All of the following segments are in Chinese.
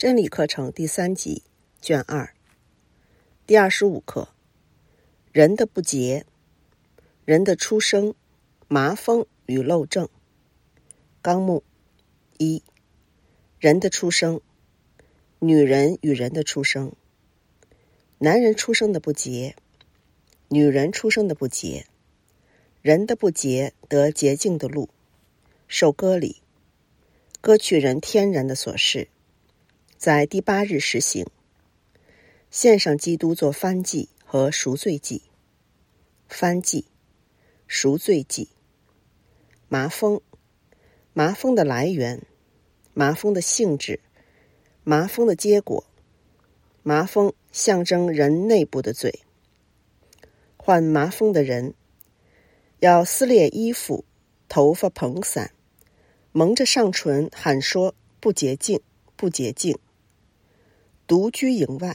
真理课程第3集卷2第25课，人的不洁，人的出生，麻风与漏症。纲目1，人的出生，女人与人的出生。男人出生的不洁，女人出生的不洁，人的不洁得洁净的路，受割礼，割去人天然的琐事，在第8日实行，献上基督做燔祭和赎罪祭。燔祭、赎罪祭。麻风，麻风的来源，麻风的性质，麻风的结果。麻风象征人内部的罪。患麻风的人要撕裂衣服，头发蓬散，蒙着上唇喊说不洁净，不洁净，独居营外。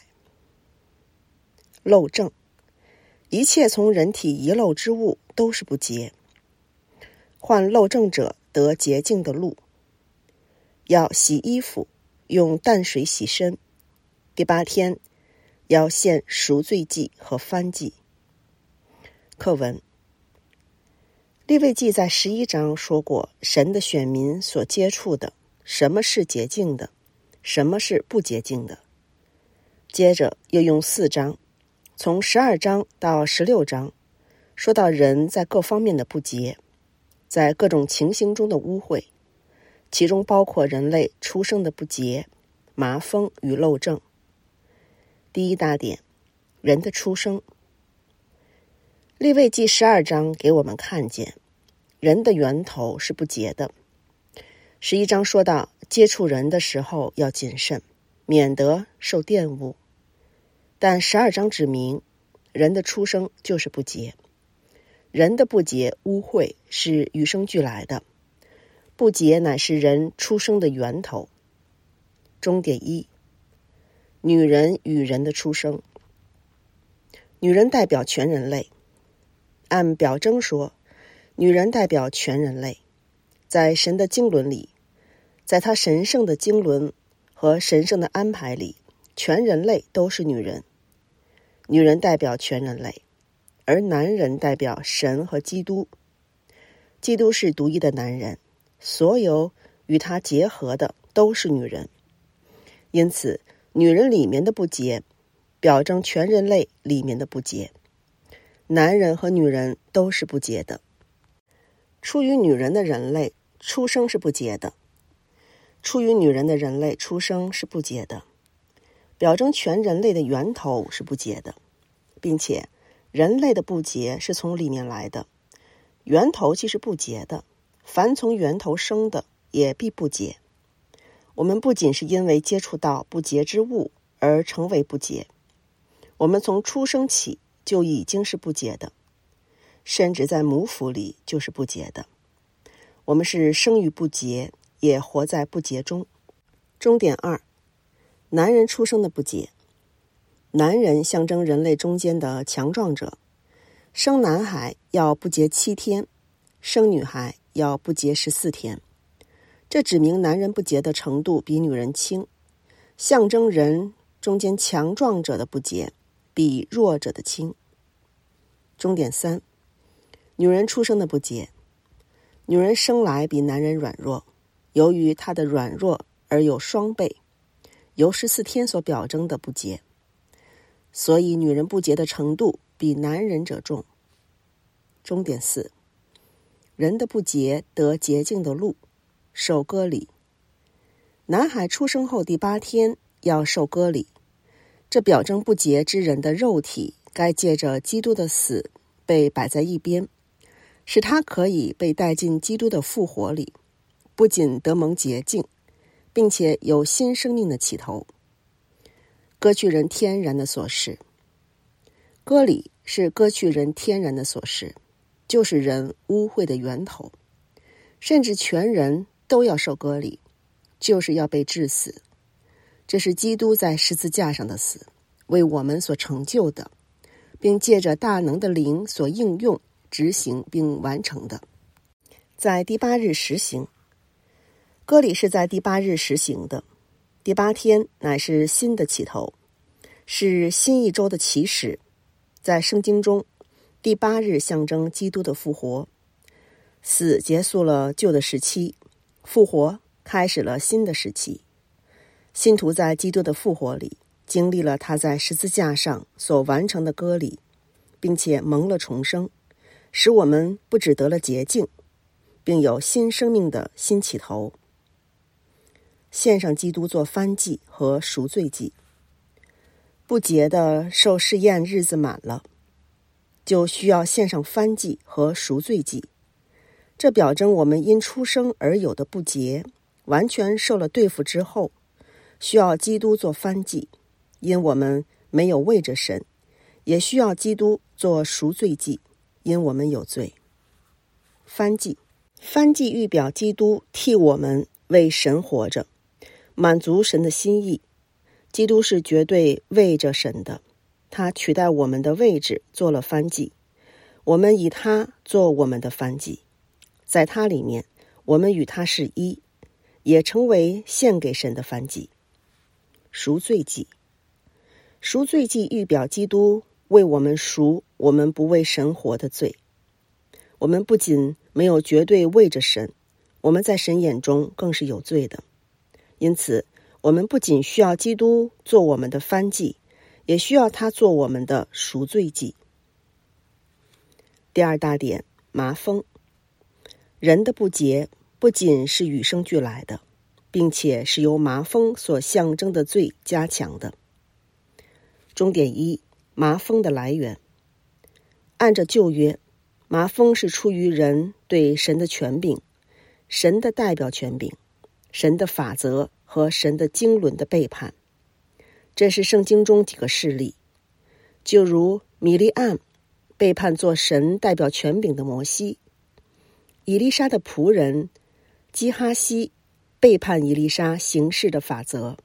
漏症，一切从人体遗漏之物都是不洁。患漏症者得洁净的路，要洗衣服，用淡水洗身。第8天要献赎罪祭和燔祭。课文，利未记在11章说过神的选民所接触的，什么是洁净的，什么是不洁净的。接着又用4章，从12章到16章，说到人在各方面的不洁，在各种情形中的污秽，其中包括人类出生的不洁、麻风与漏症。第一大点，人的出生。利未记12章给我们看见，人的源头是不洁的。11章说到接触人的时候要谨慎，免得受玷污。但12章指明，人的出生就是不洁。人的不洁污秽是与生俱来的，不洁乃是人出生的源头。终点1，女人与人的出生。女人代表全人类，按表征说，女人代表全人类。在神的经纶里，在他神圣的经纶和神圣的安排里，全人类都是女人。女人代表全人类，而男人代表神和基督。基督是独一的男人，所有与他结合的都是女人。因此，女人里面的不洁，表征全人类里面的不洁。男人和女人都是不洁的。出于女人的人类出生是不洁的，出于女人的人类出生是不洁的，表征全人类的源头是不洁的，并且人类的不洁是从里面来的。源头既是不洁的，凡从源头生的也必不洁。我们不仅是因为接触到不洁之物而成为不洁，我们从出生起就已经是不洁的，甚至在母腹里就是不洁的。我们是生于不洁，也活在不洁中。终点2，男人出生的不洁。男人象征人类中间的强壮者，生男孩要不洁7天，生女孩要不洁14天。这指明男人不洁的程度比女人轻，象征人中间强壮者的不洁比弱者的轻。终点3，女人出生的不洁。女人生来比男人软弱，由于她的软弱而有双倍，由14天所表征的不洁，所以女人不洁的程度比男人者重。终点4，人的不洁得洁净的路，受割礼。男孩出生后第8天要受割礼，这表征不洁之人的肉体该借着基督的死被摆在一边，使他可以被带进基督的复活里，不仅得蒙洁净，并且有新生命的起头。割去人天然的琐事。割礼是割去人天然的琐事，就是人污秽的源头。甚至全人都要受割礼，就是要被治死。这是基督在十字架上的死，为我们所成就的，并借着大能的灵所应用、执行并完成的。在第8日实行。割礼是在第8日实行的， 第8天乃是新的起头，是新一周的起始。在圣经中，第8日象征基督的复活，死结束了旧的时期，复活开始了新的时期。信徒在基督的复活里经历了他在十字架上所完成的割礼，并且蒙了重生，使我们不只得了洁净，并有新生命的新起头。献上基督做燔祭和赎罪祭。不洁的受试验日子满了，就需要献上燔祭和赎罪祭。这表征我们因出生而有的不洁完全受了对付之后，需要基督做燔祭，因我们没有为着神，也需要基督做赎罪祭，因我们有罪。燔祭，燔祭预表基督替我们为神活着，满足神的心意。基督是绝对为着神的，他取代我们的位置做了燔祭，我们以他做我们的燔祭，在他里面我们与他是一，也成为献给神的燔祭。赎罪祭，赎罪祭预表基督为我们赎我们不为神活的罪。我们不仅没有绝对为着神，我们在神眼中更是有罪的。因此我们不仅需要基督做我们的燔祭，也需要他做我们的赎罪祭。第2大点，麻风。人的不洁不仅是与生俱来的，并且是由麻风所象征的罪加强的。终点1，麻风的来源。按着旧约，麻风是出于人对神的权柄、神的代表权柄、神的法则和神的经纶的背叛。这是圣经中几个事例，就如米利暗背叛做神代表权柄的摩西，以利沙的仆人基哈西背叛以利沙行事的法则，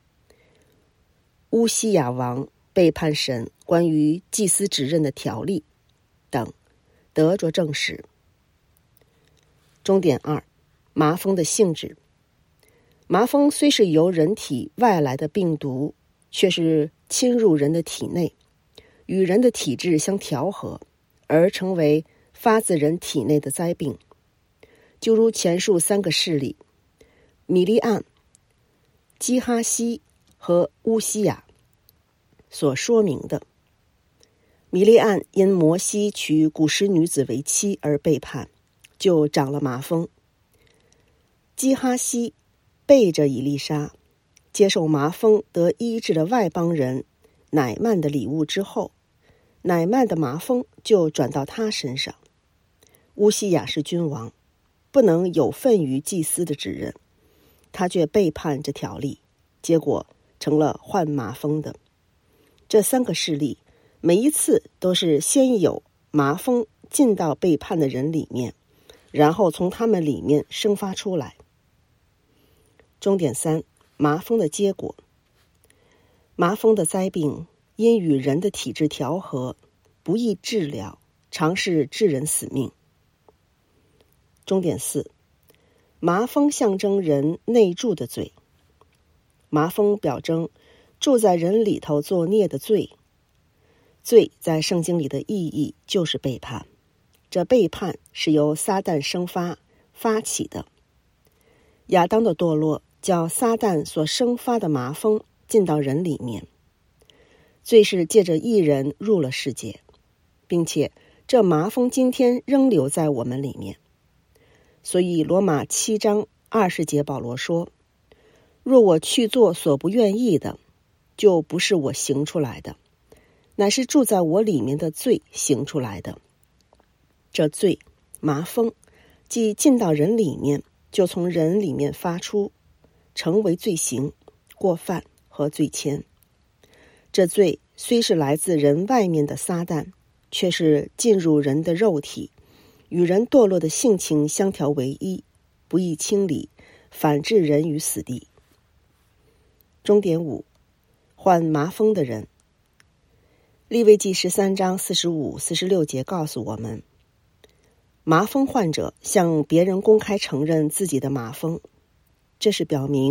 乌西雅王背叛神关于祭司职任的条例等，得着证实。终点2，麻风的性质。麻风虽是由人体外来的病毒，却是侵入人的体内，与人的体质相调和，而成为发自人体内的灾病。就如前述3个事例，米利暗、基哈西和乌西雅所说明的。米利暗因摩西娶古时女子为妻而背叛，就长了麻风。基哈西背着以利沙，接受麻风得医治的外邦人乃曼的礼物之后，乃曼的麻风就转到他身上。乌西雅是君王，不能有份于祭司的职任，他却背叛这条例，结果成了患麻风的。这3个事例，每一次都是先有麻风进到背叛的人里面，然后从他们里面生发出来。终点3，麻风的结果。麻风的灾病因与人的体质调和，不易治疗，常是致人死命。终点4，麻风象征人内住的罪。麻风表征住在人里头作孽的罪。罪在圣经里的意义就是背叛，这背叛是由撒旦生发起的。亚当的堕落叫撒旦所生发的麻风进到人里面，罪是借着一人入了世界，并且这麻风今天仍留在我们里面。所以罗马7章20节保罗说，若我去做所不愿意的，就不是我行出来的，乃是住在我里面的罪行出来的。这罪麻风既进到人里面，就从人里面发出，成为罪行、过犯和罪愆。这罪虽是来自人外面的撒旦，却是进入人的肉体，与人堕落的性情相调为一，不易清理，反致人于死地。终点5，患麻风的人。利未记13章45、46节告诉我们，麻风患者向别人公开承认自己的麻风，这是表明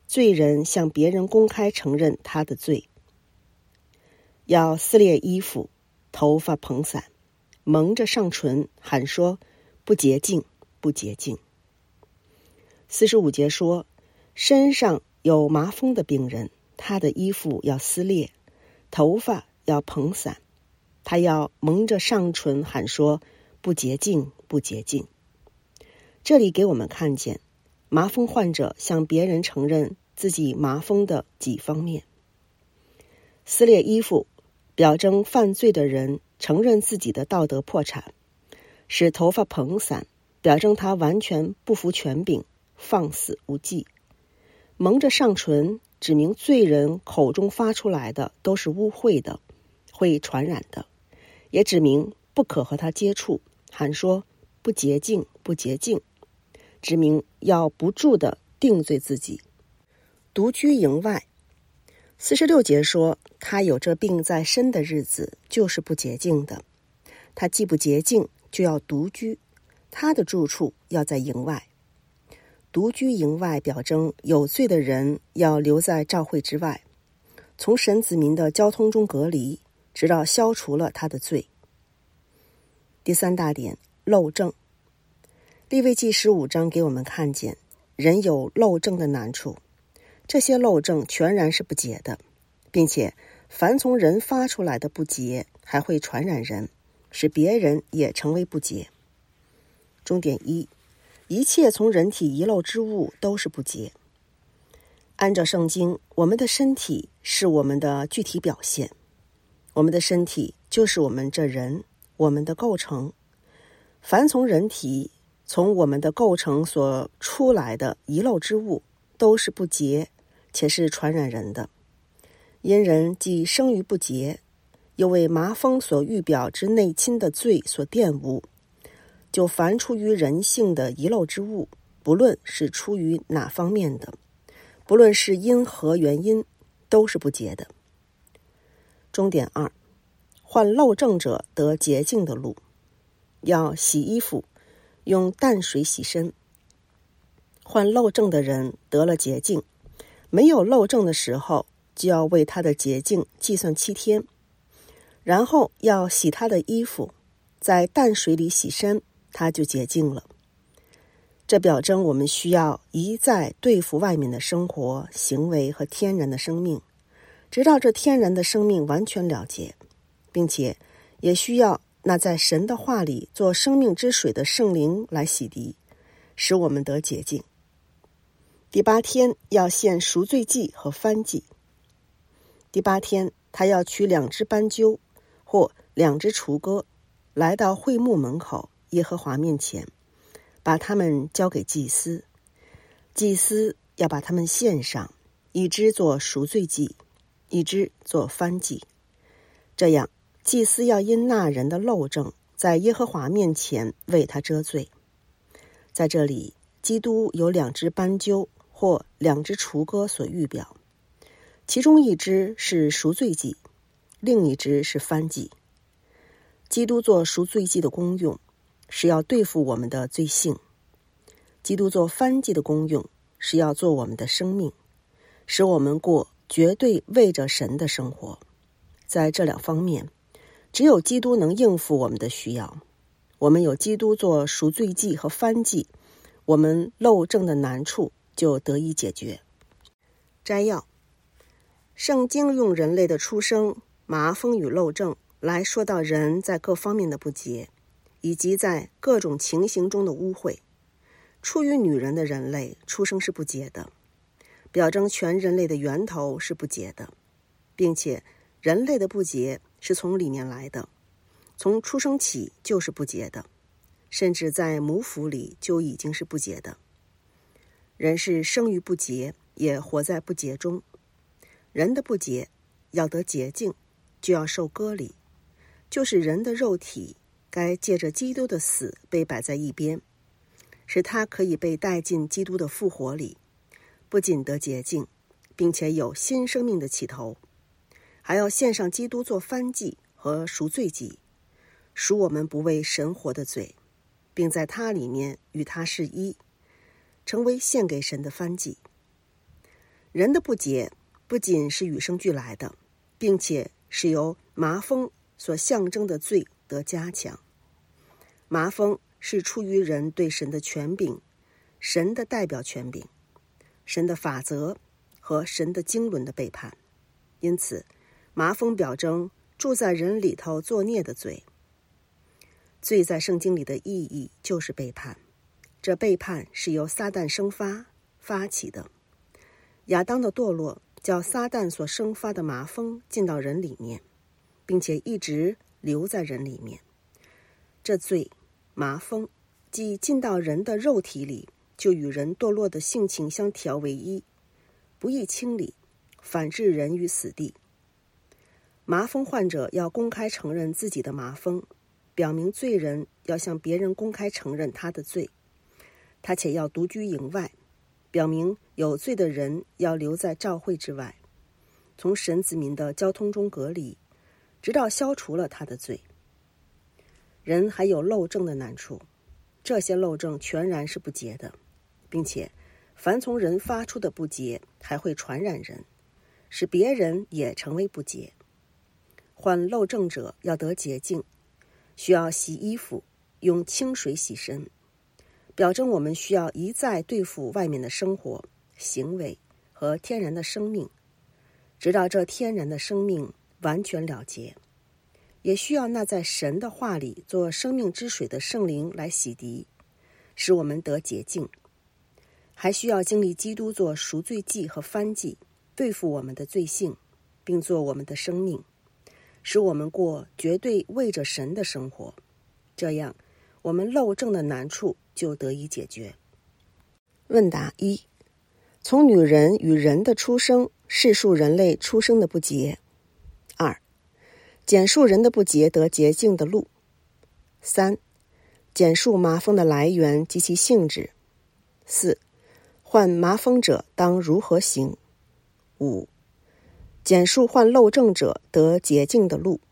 罪人向别人公开承认他的罪。要撕裂衣服，头发蓬散，蒙着上唇，喊说不洁净，不洁净。45节说，身上有麻风的病人，他的衣服要撕裂，头发要蓬散，他要蒙着上唇喊说不洁净，不洁净。这里给我们看见麻风患者向别人承认自己麻风的几方面。撕裂衣服表征犯罪的人承认自己的道德破产，使头发蓬散表征他完全不服权柄，放肆无忌。蒙着上唇指明罪人口中发出来的都是污秽的，会传染的，也指明不可和他接触，喊说不洁净，不洁净，指明要不住地定罪自己。独居营外，46节说，他有这病在身的日子就是不洁净的，他既不洁净就要独居，他的住处要在营外。独居营外表征有罪的人要留在教会之外，从神子民的交通中隔离，直到消除了他的罪。第3大点，漏证。利未记15章给我们看见人有漏证的难处，这些漏证全然是不洁的，并且凡从人发出来的不洁还会传染人，使别人也成为不洁。重点1，一切从人体遗漏之物都是不洁。按照圣经，我们的身体是我们的具体表现，我们的身体就是我们这人，我们的构成。凡从人体从我们的构成所出来的遗漏之物都是不洁，且是传染人的。因人既生于不洁，又为麻风所预表之内侵的罪所玷污，就凡出于人性的遗漏之物，不论是出于哪方面的，不论是因何原因，都是不洁的。重点2，患漏证者得洁净的路。要洗衣服，用淡水洗身。患漏证的人得了洁净，没有漏证的时候，就要为他的洁净计算7天，然后要洗他的衣服，在淡水里洗身，他就洁净了。这表征我们需要一再对付外面的生活、行为和天然的生命，直到这天然的生命完全了结，并且也需要那在神的话里做生命之水的圣灵来洗涤，使我们得洁净。第8天要献赎罪祭和燔祭。第8天他要取2只斑鸠或2只雏鸽，来到会幕门口耶和华面前，把它们交给祭司。祭司要把它们献上，一只做赎罪祭，一只做燔祭。这样祭司要因那人的漏证，在耶和华面前为他遮罪。在这里，基督有2只斑鸠或2只雏鸽所预表，其中一只是赎罪祭，另一只是燔祭。基督做赎罪祭的功用是要对付我们的罪性，基督做燔祭的功用是要做我们的生命，使我们过绝对为着神的生活。在这2方面，只有基督能应付我们的需要。我们有基督做赎罪祭和燔祭，我们漏证的难处就得以解决。摘要：圣经用人类的出生、麻风与漏证来说到人在各方面的不洁，以及在各种情形中的污秽。出于女人的人类出生是不洁的，表征全人类的源头是不洁的，并且人类的不洁是从里面来的，从出生起就是不洁的，甚至在母腹里就已经是不洁的。人是生于不洁，也活在不洁中。人的不洁要得洁净，就要受割礼，就是人的肉体该借着基督的死被摆在一边，使他可以被带进基督的复活里，不仅得洁净，并且有新生命的起头，还要献上基督做燔祭和赎罪祭，赎我们不为神活的罪，并在他里面与他是一，成为献给神的燔祭。 人的不洁不仅是与生俱来的，并且是由麻风所象征的罪得加强。麻风是出于人对神的权柄、神的代表权柄、神的法则和神的经纶的背叛。因此，麻风表征住在人里头作孽的罪。罪在圣经里的意义就是背叛，这背叛是由撒旦发起的。亚当的堕落叫撒旦所生发的麻风进到人里面，并且一直留在人里面。这罪麻风既进到人的肉体里，就与人堕落的性情相调为一，不易清理，反置人于死地。麻风患者要公开承认自己的麻风，表明罪人要向别人公开承认他的罪，他且要独居营外，表明有罪的人要留在教会之外，从神子民的交通中隔离，直到消除了他的罪。人还有漏症的难处，这些漏症全然是不洁的，并且凡从人发出的不洁还会传染人，使别人也成为不洁。患漏症者要得洁净，需要洗衣服，用清水洗身，表征我们需要一再对付外面的生活、行为和天然的生命，直到这天然的生命完全了结。也需要那在神的话里做生命之水的圣灵来洗涤，使我们得洁净。还需要经历基督做赎罪祭和燔祭，对付我们的罪性，并做我们的生命，使我们过绝对为着神的生活。这样，我们漏症的难处就得以解决。问答一：从女人与人的出生，示述人类出生的不洁。2. 简述人的不洁得洁净的路。3. 简述麻风的来源及其性质。4. 患麻风者当如何行。5. 简述患漏症者得洁净的路。